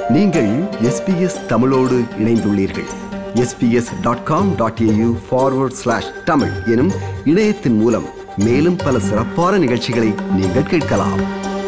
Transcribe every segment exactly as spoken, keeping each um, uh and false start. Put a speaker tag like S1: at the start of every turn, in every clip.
S1: நீங்கள் எஸ்பிஎஸ் தமிழோடு இணைந்துள்ளீர்கள். SBS dot com dot AU forward slash Tamil எனும் இணையத்தின் மூலம் மேலும் பல சிறப்பான நிகழ்ச்சிகளை நீங்கள் கேட்கலாம்.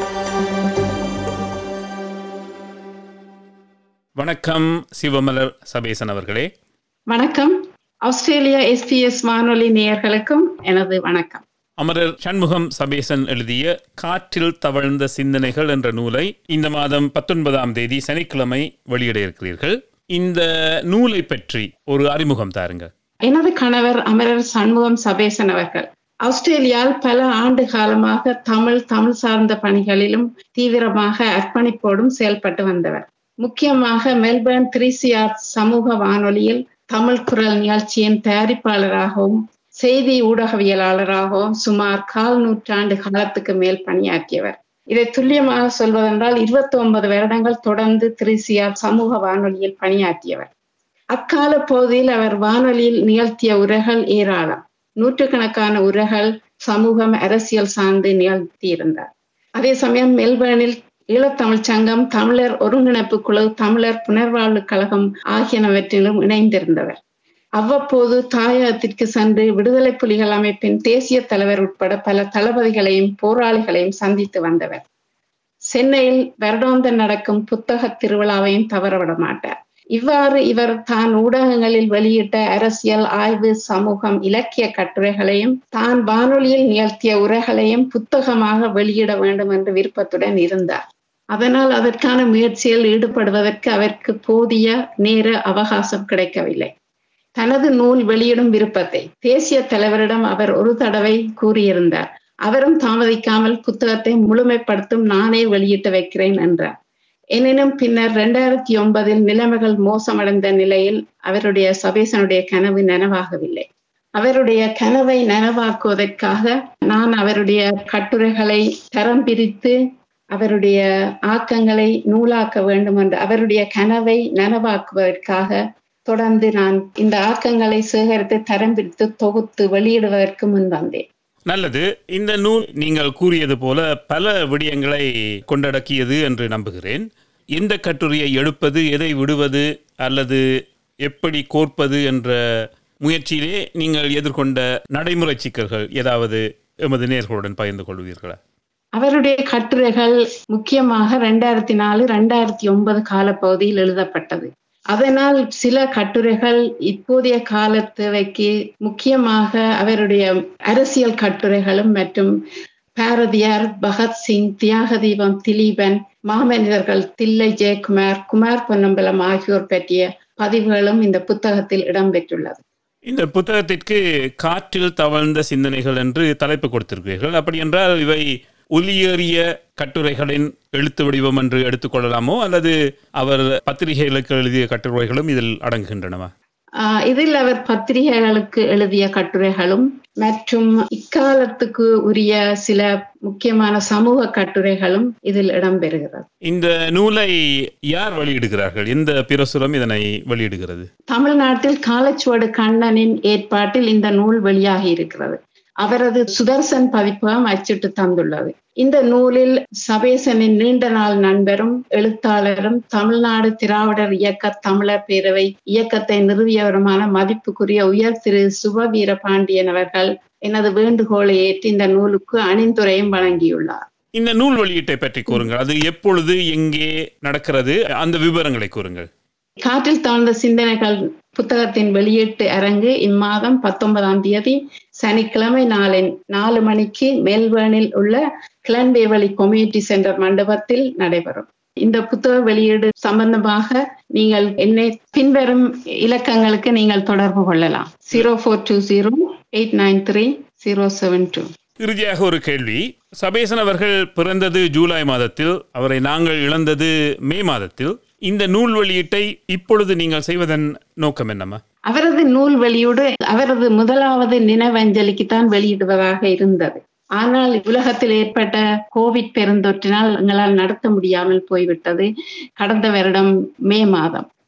S2: வணக்கம் சிவமலர் சபேசன் அவர்களே.
S3: வணக்கம். ஆஸ்திரேலியா எஸ்பிஎஸ் வானொலி நேயர்களுக்கும் எனது வணக்கம்.
S2: அமரர் சண்முகம் சபேசன் எழுதிய காற்றில் தவழ்ந்த சிந்தனைகள் என்ற நூலை இந்த மாதம் பத்தொன்பதாம் தேதி சனிக்கிழமை வெளியிட இருக்கிறீர்கள். இந்த நூலை பற்றி ஒரு அறிமுகம் தாருங்கள்.
S3: எனது கணவர் அமரர் சண்முகம் சபேசன் அவர்கள் ஆஸ்திரேலியாவில் பல ஆண்டு காலமாக தமிழ் தமிழ் சார்ந்த பணிகளிலும் தீவிரமாக அர்ப்பணிப்போடும் செயல்பட்டு வந்தவர். முக்கியமாக மெல்பர்ன் த்ரீ சி ஆர் சமூக வானொலியில் தமிழ் குரல் நிகழ்ச்சியின் தயாரிப்பாளராகவும் செய்தி ஊடகவியலாளராகவும் சுமார் கால் நூற்றாண்டு காலத்துக்கு மேல் பணியாற்றியவர். இதை துல்லியமாக சொல்வதென்றால் இருபத்தி ஒன்பது வருடங்கள் தொடர்ந்து த்ரீ சி ஆர் சமூக வானொலியில் பணியாற்றியவர். அக்கால பகுதியில் அவர் வானொலியில் நிகழ்த்திய உரைகள் ஏராளம். நூற்றுக்கணக்கான உரைகள் சமூகம் அரசியல் சார்ந்து நிகழ்த்தியிருந்தார். அதே சமயம் மெல்பர்னில் ஈழத்தமிழ் சங்கம், தமிழர் ஒருங்கிணைப்பு குழு, தமிழர் புனர்வாழ்வு கழகம் ஆகியனவற்றிலும் இணைந்திருந்தவர். அவ்வப்போது தாயகத்திற்கு சென்று விடுதலை புலிகள் அமைப்பின் தேசிய தலைவர் உட்பட பல தளபதிகளையும் போராளிகளையும் சந்தித்து வந்தவர். சென்னையில் வருடாந்தம் நடக்கும் புத்தக திருவிழாவையும் தவறவிட மாட்டார். இவ்வாறு இவர் தான் ஊடகங்களில் வெளியிட்ட அரசியல், ஆய்வு, சமூகம், இலக்கிய கட்டுரைகளையும் தான் வானொலியில் நிகழ்த்திய உரைகளையும் புத்தகமாக வெளியிட வேண்டும் என்று விருப்பத்துடன் இருந்தார். அதனால் அதற்கான முயற்சியில் ஈடுபடுவதற்கு அவருக்கு போதிய நேர அவகாசம் கிடைக்கவில்லை. தனது நூல் வெளியிடும் விருப்பத்தை தேசிய தலைவரிடம் அவர் ஒரு தடவை கூறியிருந்தார். அவரும் தாமதிக்காமல் புத்தகத்தை முழுமைப்படுத்தும் நானே வெளியிட்டு வைக்கிறேன் என்றார். எனினும் பின்னர் இரண்டாயிரத்தி ஒன்பதில் நிலைமைகள் மோசமடைந்த நிலையில் அவருடைய சபேசனுடைய கனவு நனவாகவில்லை. அவருடைய கனவை நனவாக்குவதற்காக நான் அவருடைய கட்டுரைகளை தரம் பிரித்து அவருடைய ஆக்கங்களை நூலாக்க வேண்டும் என்று அவருடைய கனவை நனவாக்குவதற்காக தொடர்ந்து நான் இந்த ஆக்கங்களை சேகரித்து தரம் பிரித்து தொகுத்து வெளியிடுவதற்கு முன் வந்தேன்.
S2: நல்லது. இந்த நூல் நீங்கள் கூறியது போல பல விடயங்களை கொண்டடக்கியது என்று நம்புகிறேன். எந்த கட்டுரையை எடுப்பது, எதை விடுவது அல்லது எப்படி கோர்ப்பது என்ற முயற்சியிலே நீங்கள் எதிர்கொண்ட நடைமுறை சிக்கல்கள் ஏதாவது எமது நேயர்களுடன் பகிர்ந்து கொள்வீர்களா?
S3: அவருடைய கட்டுரைகள் முக்கியமாக இரண்டாயிரத்தி நாலு இரண்டாயிரத்தி ஒன்பது காலப்பகுதியில் எழுதப்பட்டது. அதனால் சில கட்டுரைகள் இப்போதைய கால தேவைக்கு, முக்கியமாக அவருடைய அரசியல் கட்டுரைகளும் மற்றும் பாரதியார், பகத்சிங், தியாகதீபம், திலீபன், மாமனிதர்கள் தில்லை ஜெயக்குமார், குமார் பொன்னம்பலம் ஆகியோர் பற்றிய பதிவுகளும் இந்த புத்தகத்தில் இடம்பெற்றுள்ளது.
S2: இந்த புத்தகத்திற்கு காற்றில் தவழ்ந்த சிந்தனைகள் என்று தலைப்பு கொடுத்திருக்கிறீர்கள். அப்படி என்றால் இவை ஒலியேறிய கட்டுரைகளின் எழுத்து வடிவம் என்று எடுத்துக்கொள்ளலாமோ அல்லது அவர் பத்திரிகைகளுக்கு எழுதிய கட்டுரைகளும் இதில் அடங்குகின்றனவா?
S3: ஆஹ் இதில் அவர் பத்திரிகைகளுக்கு எழுதிய கட்டுரைகளும் மற்றும் இக்காலத்துக்கு உரிய சில முக்கியமான சமூக கட்டுரைகளும் இதில் இடம்பெறுகிறது.
S2: இந்த நூலை யார் வெளியிடுகிறார்கள்? எந்த பிரசுரம் இதனை வெளியிடுகிறது?
S3: தமிழ்நாட்டில் காலச்சுவடு கண்ணனின் ஏற்பாட்டில் இந்த நூல் வெளியாகி இருக்கிறது. அவரது சுதர்சன் பதிப்பகம் அச்சிட்டு தந்துள்ளது. இந்த நூலில் சபேசனின் நீண்ட நாள் நண்பரும் எழுத்தாளரும் தமிழ்நாடு திராவிடர் இயக்க தமிழர் பேரவை இயக்கத்தை நிறுவியவருமான மதிப்புக்குரிய உயர் திரு சுபவீர பாண்டியன் அவர்கள் எனது வேண்டுகோளை ஏற்று இந்த நூலுக்கு அணிந்துரையும் வழங்கியுள்ளார்.
S2: இந்த நூல் வெளியீட்டை பற்றி கூறுங்கள். அது எப்பொழுது, எங்கே நடக்கிறது, அந்த விவரங்களை கூறுங்கள்.
S3: காற்றில் தவழ்ந்த சிந்தனைகள் புத்தகத்தின் வெளியீட்டு அரங்கு இம்மாதம் பத்தொன்பதாம் தேதி சனிக்கிழமை நாளை நாலு மணிக்கு மெல்பர்னில் உள்ள கிளன்பேவலி கம்யூனிட்டி சென்டர் மண்டபத்தில் நடைபெறும். இந்த புத்தக வெளியீடு சம்பந்தமாக நீங்கள் என்னை பின்வரும் இலக்கங்களுக்கு நீங்கள் தொடர்பு கொள்ளலாம். Zero four two zero eight nine three zero seven two.
S2: இறுதியாக ஒரு கேள்வி. சபேசன் அவர்கள் பிறந்தது ஜூலை மாதத்தில், அவரை நாங்கள் இழந்தது மே மாதத்தில். இந்த நூல் வெளியீட்டை இப்பொழுது நீங்கள் செய்வதன் நோக்கம் என்னம்மா?
S3: அவரது நூல் வெளியீடு அவரது முதலாவது நினைவஞ்சலிக்கு தான் வெளியிடுவதாக இருந்தது. ஆனால் உலகத்தில் ஏற்பட்ட கோவிட் பெருந்தொற்றினால் எங்களால் நடத்த முடியாமல் போய்விட்டது கடந்த வருடம் மே மாதம்.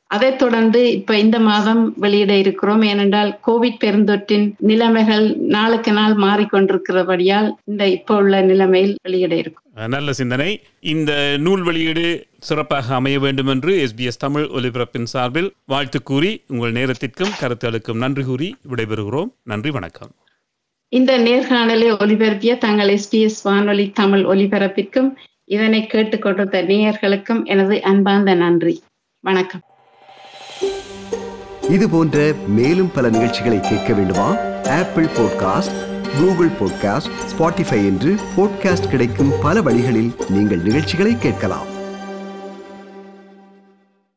S3: அதைத் தொடர்ந்து இப்ப இந்த மாதம் வெளியிட இருக்கிறோம். ஏனென்றால் கோவிட் பெருந்தொற்றின் நிலைமைகள் நாளுக்கு நாள் மாறிக்கொண்டிருக்கிறபடியால் இந்த இப்போ உள்ள நிலைமையில் வெளியிட இருக்கும்.
S2: நல்ல சிந்தனை. இந்த நூல் வெளியீடு சிறப்பாக அமைய வேண்டும் என்று எஸ்பிஎஸ் தமிழ் ஒலிபரப்பின் சார்பில் வாழ்த்து கூறி உங்கள் நேரத்திற்கும் கருத்துகளுக்கும் நன்றி கூறி விடைபெறுகிறோம். நன்றி, வணக்கம்.
S3: இந்த நேர்காணலை ஒலிபரப்பிய தங்கள் எஸ்பிஎஸ் வானொலி தமிழ் ஒலிபரப்பிற்கும் இதனை கேட்டுக்கொண்டிருந்த நேயர்களுக்கும் எனது அன்பார்ந்த நன்றி. வணக்கம்.
S1: இது போன்ற மேலும் பல நிகழ்ச்சிகளை கேட்க வேண்டுமா? Apple podcast, Google podcast, Spotify என்று பாட்காஸ்ட் கிடைக்கும் பல வழிகளில் நீங்கள் நிகழ்ச்சிகளை கேட்கலாம்.